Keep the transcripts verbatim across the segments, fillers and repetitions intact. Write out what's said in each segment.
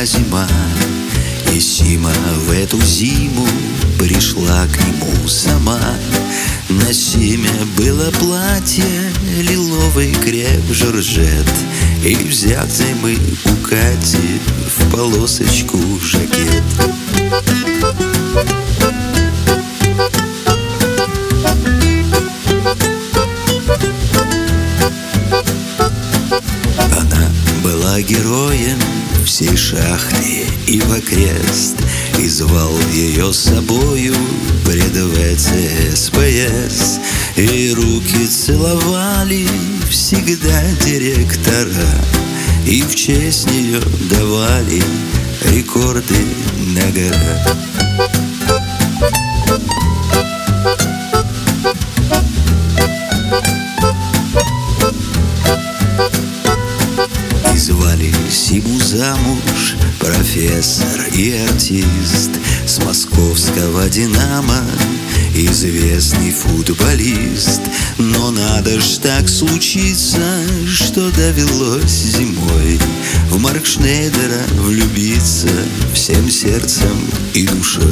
зима, и Сима в эту зиму пришла к нему сама. На Симе было платье, лиловый креп жоржет, и взятый мы у Кати в полосочку жакет. Она была героем всей шахты и в окрест, и звал ее с собою пред ВЦСПС. И руки целовали всегда директора, и в честь нее давали рекорды наград. И звали Симу замуж профессор и артист с московского «Динамо», известный футболист. Но надо ж так случиться, что довелось зимой в Маркшнейдера влюбиться всем сердцем и душой.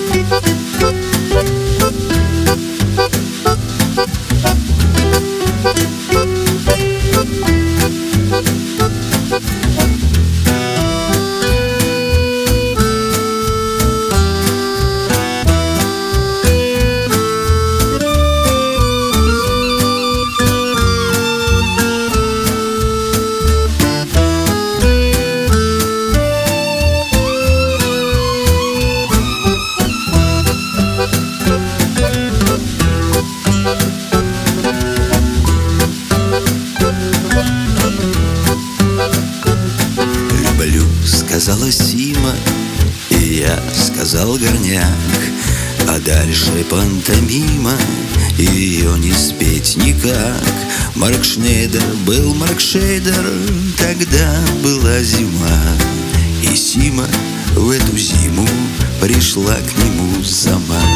Сказала Сима, и я сказал горняк, а дальше пантомима, ее не спеть никак. Маркшнейдер был Маркшейдер, тогда была зима, и Сима в эту зиму пришла к нему сама.